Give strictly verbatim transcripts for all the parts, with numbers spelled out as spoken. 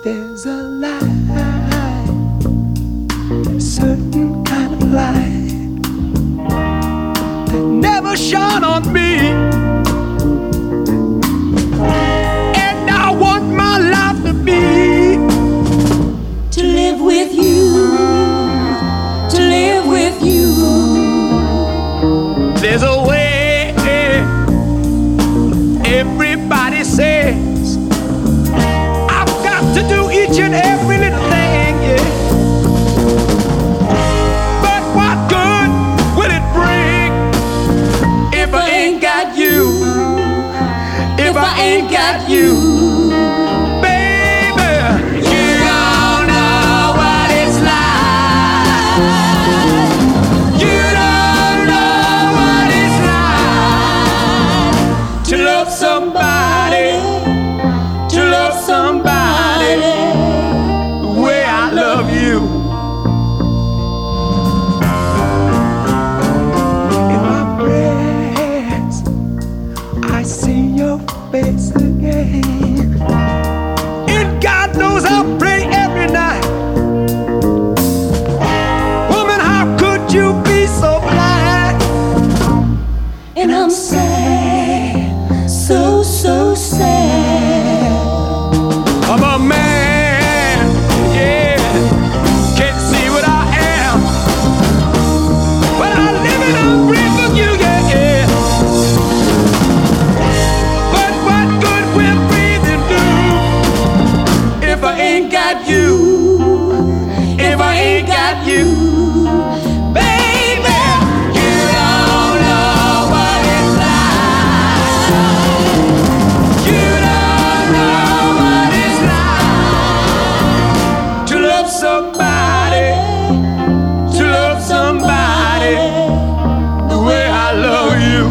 There's a light, a certain kind of light that never shone on me. And I want my life to be to live with you, to live with you. There's a way, everybody says I've got to do each and every little thing, yeah. But what good will it bring if I ain't got you? If I ain't got you? Somebody, to love somebody the way I love you. In my prayers, I see your face again. And God knows I pray every night. Woman, how could you be so blind? And I'm sad, so, so sad. I'm a man, yeah, can't see what I am, but I live and I breathe for you, yeah, yeah. But what good will breathing do if I ain't got you? If I ain't got you? Somebody, to love somebody the way I love you.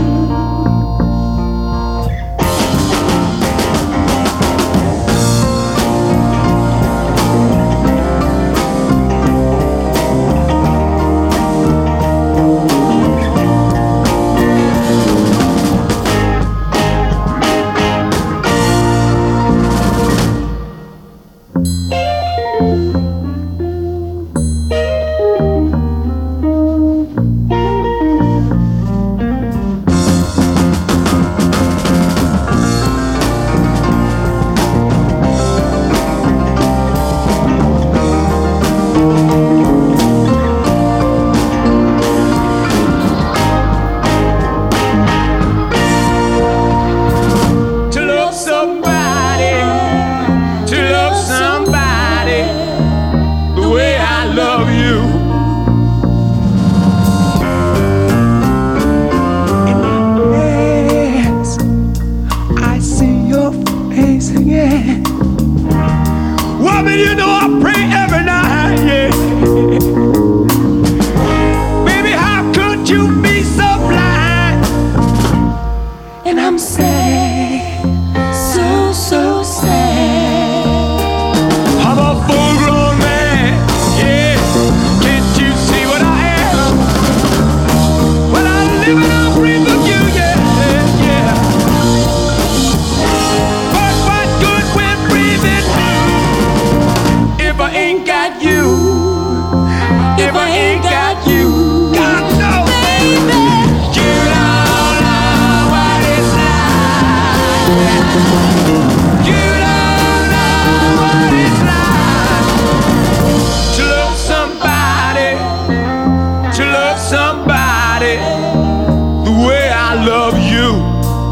Again. Woman, you know I pray every night, yeah. Baby, how could you be so blind? And I'm sad, so, so sad. I'm a full-grown man, yeah. Can't you see what I am? Well, I live and I breathe for you, yeah, yeah. If I ain't got you, if I ain't got you, God knows, baby, you don't know what it's like. You don't know what it's like to love somebody, to love somebody the way I love you.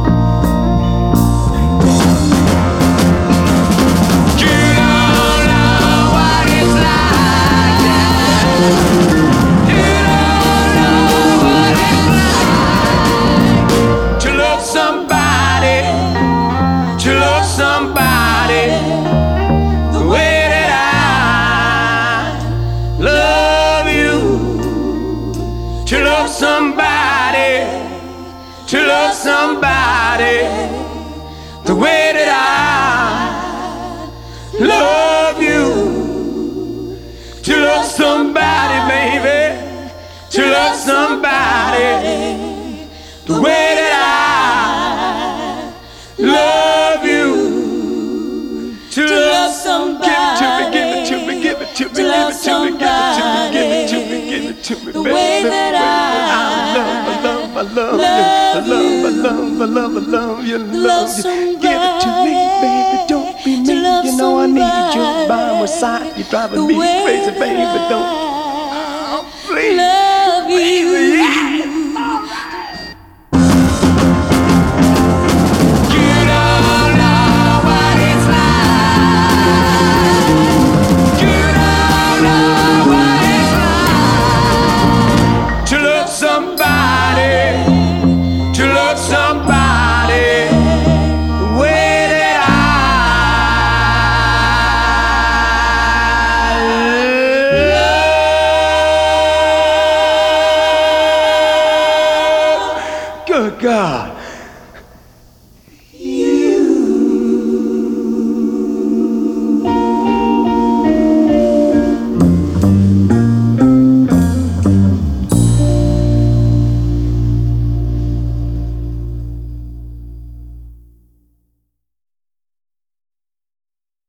Somebody, to love somebody the way that I love you. To love somebody, baby, to love somebody the way that I love you. To love somebody. to me, the baby. way that I love, I love, I love, love you. you. I love, I love, I love, I love you. Love Love you. somebody, Give it to me, baby. Don't be to me. love You know I need you somebody, by my side. You're driving the me way crazy, that baby. Don't. I Oh, please. love you. Yes. You don't know what it's like. You don't know what it's like to love somebody, to love somebody the way that I love. Good God.